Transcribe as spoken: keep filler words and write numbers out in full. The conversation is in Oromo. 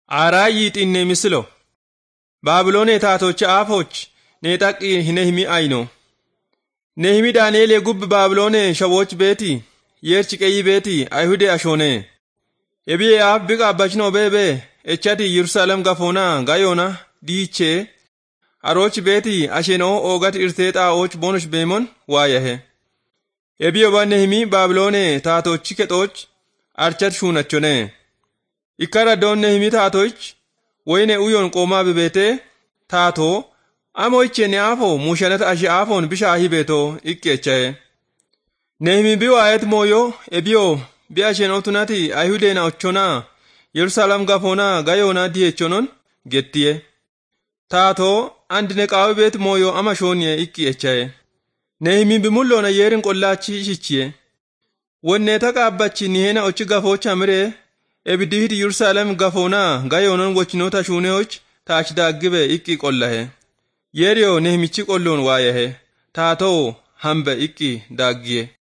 Arayit inne mislo. Babilone taatoch afoch netaqi hinehmi ayno. Nehmi Daniel gub Babilone shawoch beti yerchi qeyi beti ayhude ashone. Ebi af biga bachno bebe echati Yerusalem gafona gayona diche aroch beti asheno ogat irteta och bonush bemon wayahe. Ebi oba Nehmi Babilone taatoch ketoch archat shunachone. Ikara don Nehmi taatoch wayne uyon qoma bebete taato amoiche ne afo mushanat ashi afon bishahi beto ikkechae. Nehmi biwayet moyo ebio biashen otunati ayhude na ochona Yerusalem gafona gayona diechonon gettie. Taato andne qawbet moyo amashonye ikkechae. Nehmi bimullo na yerin qollachi shichie. Wonne taqabbachi nihena ochi gafocha mire ebidihidi Yerusalem gafona gayonon wochinota shuneoch taachda gibe ikki qollahe. Yerio Nehmichi qollon wayahe. Taato hambe ikki daggie.